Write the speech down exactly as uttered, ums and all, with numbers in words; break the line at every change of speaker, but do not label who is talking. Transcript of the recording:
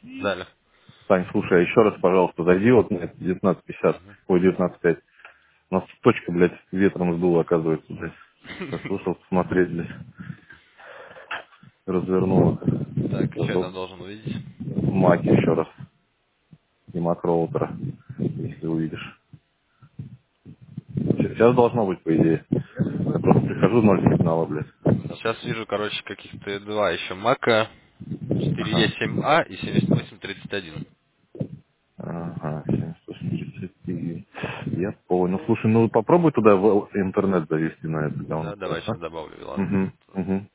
Далее.
Сань, слушай, а еще раз, пожалуйста, зайди вот на девятнадцать пятьдесят, ой, девятнадцать пять. У нас точка, блядь, ветром сдуло, оказывается, блядь. Сейчас вышел посмотреть, блядь. Развернуло.
Так,
Сейчас
что я
был
там должен увидеть?
маки еще раз. И макроутера, если увидишь. Сейчас должно быть, по идее. Я просто прихожу, ноль сигнала, блядь.
Сейчас вижу, короче, каких-то два еще. Мака четыре е
Ага.
семь а и семьдесят восемь тридцать один.
Ага, семьдесят восемь тридцать три. Я понял. Слушай, ну попробуй туда в интернет завести на этот аккаунт
Да, давай
сейчас, а?
сейчас добавлю, ладно.
Угу, угу.